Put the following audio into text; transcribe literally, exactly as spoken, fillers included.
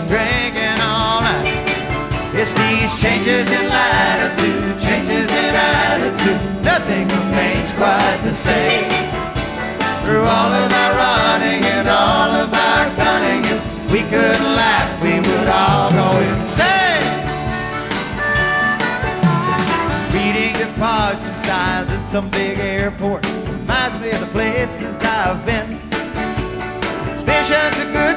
drinking all night. It's these changes in latitude, changes in attitude, nothing remains quite the same. Through all of our running and all of our cunning, if we could laugh, we would all go insane. Reading the parking signs at some big airport reminds me of the places I've been. Visions of good